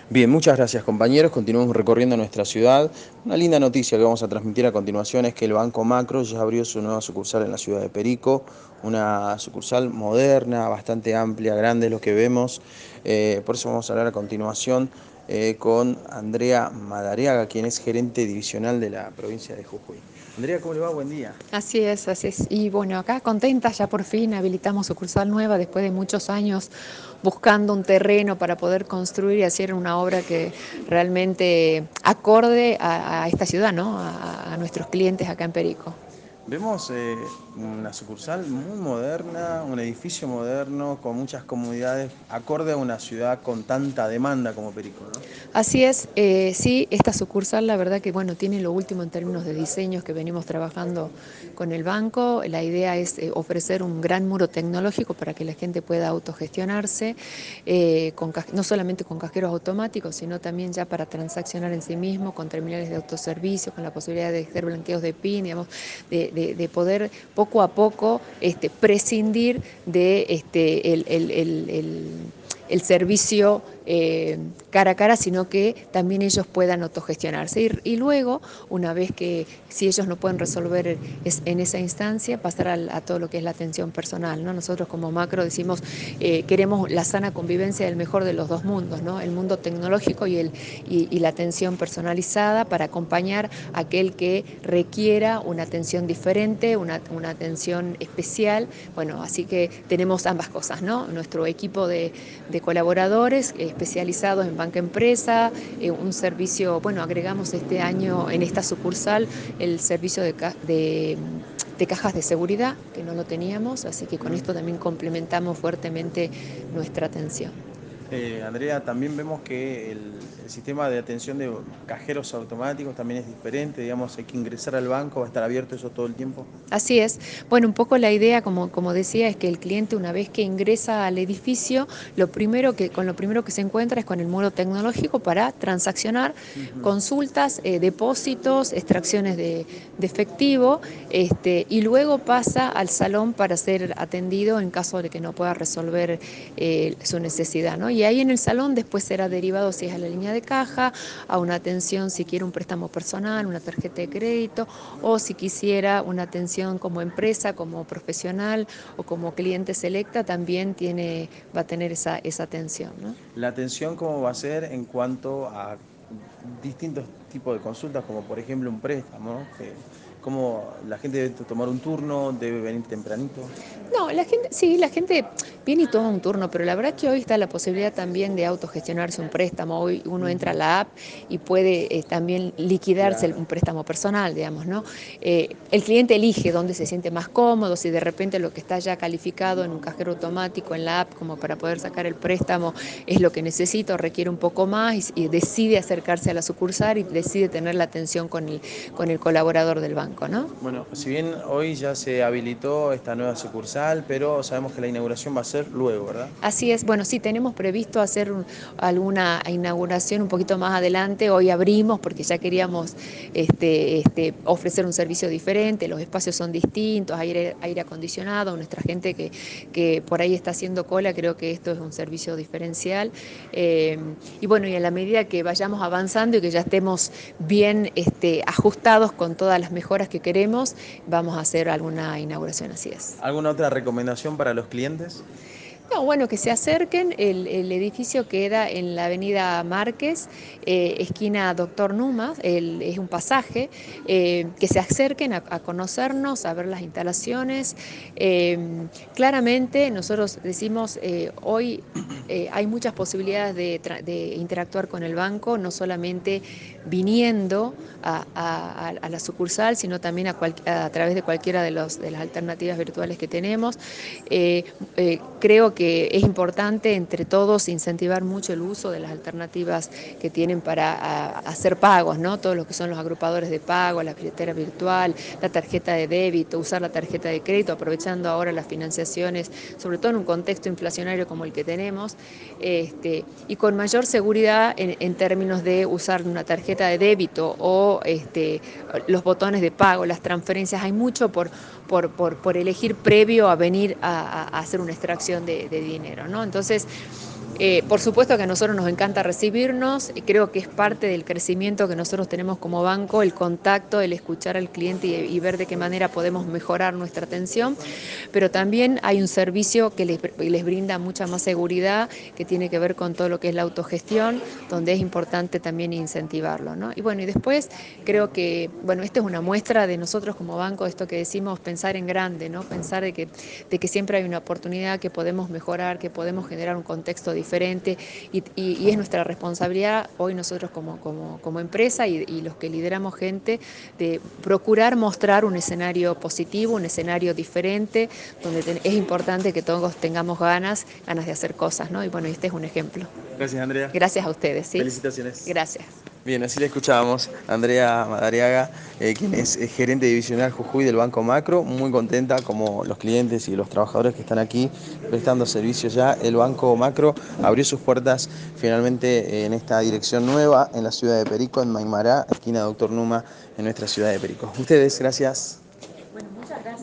Bien, muchas gracias compañeros. Continuamos recorriendo nuestra ciudad. Una linda noticia que vamos a transmitir a continuación es que el Banco Macro ya abrió su nueva sucursal en la ciudad de Perico, una sucursal moderna, bastante amplia, grande lo que vemos. Por eso vamos a hablar a continuación con Andrea Madariaga, quien es gerente divisional de la provincia de Jujuy. Andrea, ¿cómo le va? Buen día. Así es, así es. Y bueno, acá contenta, ya por fin habilitamos sucursal nueva después de muchos años buscando un terreno para poder construir y hacer una obra que realmente acorde a esta ciudad, ¿no? A nuestros clientes acá en Perico. Vemos una sucursal muy moderna, un edificio moderno con muchas comodidades, acorde a una ciudad con tanta demanda como Perico, ¿no? Así es, sí, esta sucursal la verdad que bueno, tiene lo último en términos de diseños que venimos trabajando con el banco. La idea es ofrecer un gran muro tecnológico para que la gente pueda autogestionarse, no solamente con cajeros automáticos, sino también ya para transaccionar en sí mismo, con terminales de autoservicio, con la posibilidad de hacer blanqueos de PIN, digamos, de poder poco a poco prescindir de el servicio cara a cara, sino que también ellos puedan autogestionarse. Y luego, una vez que si ellos no pueden resolver en esa instancia, pasar a todo lo que es la atención personal, ¿no? Nosotros como Macro decimos, queremos la sana convivencia del mejor de los dos mundos, ¿no? El mundo tecnológico y la atención personalizada para acompañar a aquel que requiera una atención diferente, una atención especial. Bueno, así que tenemos ambas cosas, ¿no? Nuestro equipo de colaboradores especializados en banca empresa, un servicio, bueno, agregamos este año en esta sucursal el servicio de cajas de seguridad, que no lo teníamos, así que con esto también complementamos fuertemente nuestra atención. Andrea, también vemos que el sistema de atención de cajeros automáticos también es diferente, digamos, hay que ingresar al banco, va a estar abierto eso todo el tiempo. Así es. Bueno, un poco la idea, como decía, es que el cliente una vez que ingresa al edificio, con lo primero que se encuentra es con el muro tecnológico para transaccionar Ujú. consultas, depósitos, extracciones de efectivo, y luego pasa al salón para ser atendido en caso de que no pueda resolver su necesidad, ¿no? Y ahí en el salón después será derivado si es a la línea de caja, a una atención si quiere un préstamo personal, una tarjeta de crédito, o si quisiera una atención como empresa, como profesional o como cliente selecta, también va a tener esa atención, ¿no? La atención, ¿cómo va a ser en cuanto a distintos tipos de consultas, como por ejemplo un préstamo, ¿no? ¿Cómo la gente debe tomar un turno, debe venir tempranito? No, la gente viene y toma un turno, pero la verdad es que hoy está la posibilidad también de autogestionarse un préstamo. Hoy uno entra a Ujú. la app y puede también liquidarse Claro. un préstamo personal, digamos, ¿no? El cliente elige dónde se siente más cómodo, si de repente lo que está ya calificado en un cajero automático, en la app, como para poder sacar el préstamo, es lo que necesita o requiere un poco más y decide acercarse a la sucursal y decide tener la atención con el colaborador del banco, ¿no? Bueno, si bien hoy ya se habilitó esta nueva sucursal, pero sabemos que la inauguración va a ser luego, ¿verdad? Así es, bueno, sí, tenemos previsto hacer alguna inauguración un poquito más adelante. Hoy abrimos porque ya queríamos ofrecer un servicio diferente, los espacios son distintos, aire acondicionado, nuestra gente que por ahí está haciendo cola, creo que esto es un servicio diferencial. Y bueno, y a la medida que vayamos avanzando y que ya estemos bien ajustados con todas las mejoras que queremos, vamos a hacer alguna inauguración, así es. ¿Alguna otra recomendación para los clientes? No, bueno, que se acerquen. El edificio queda en la avenida Márquez, esquina Doctor Numa, es un pasaje, que se acerquen a conocernos, a ver las instalaciones. Claramente nosotros decimos, hoy hay muchas posibilidades de interactuar con el banco, no solamente viniendo a la sucursal, sino también a través de cualquiera de las alternativas virtuales que tenemos. Creo que es importante entre todos incentivar mucho el uso de las alternativas que tienen para hacer pagos, ¿no? Todo lo que son los agrupadores de pago, la billetera virtual, la tarjeta de débito, usar la tarjeta de crédito, aprovechando ahora las financiaciones, sobre todo en un contexto inflacionario como el que tenemos, y con mayor seguridad en términos de usar una tarjeta de débito o los botones de pago, las transferencias. Hay mucho por elegir previo a venir a hacer una extracción de dinero, ¿no? Entonces, Por supuesto que a nosotros nos encanta recibirnos, creo que es parte del crecimiento que nosotros tenemos como banco, el contacto, el escuchar al cliente y ver de qué manera podemos mejorar nuestra atención, pero también hay un servicio que les brinda mucha más seguridad, que tiene que ver con todo lo que es la autogestión, donde es importante también incentivarlo, ¿no? Y bueno, y después creo que, bueno, esta es una muestra de nosotros como banco, esto que decimos, pensar en grande, ¿no? Pensar de que siempre hay una oportunidad, que podemos mejorar, que podemos generar un contexto diferente y es nuestra responsabilidad hoy nosotros como empresa y los que lideramos gente de procurar mostrar un escenario positivo, un escenario diferente, donde es importante que todos tengamos ganas de hacer cosas, ¿no? Y bueno, este es un ejemplo. Gracias, Andrea. Gracias a ustedes, ¿sí? Felicitaciones. Gracias. Bien, así la escuchábamos, Andrea Madariaga, quien es gerente divisional Jujuy del Banco Macro, muy contenta como los clientes y los trabajadores que están aquí prestando servicio ya. El Banco Macro abrió sus puertas finalmente en esta dirección nueva en la ciudad de Perico, en Maimará, esquina Doctor Numa, en nuestra ciudad de Perico. Ustedes, gracias.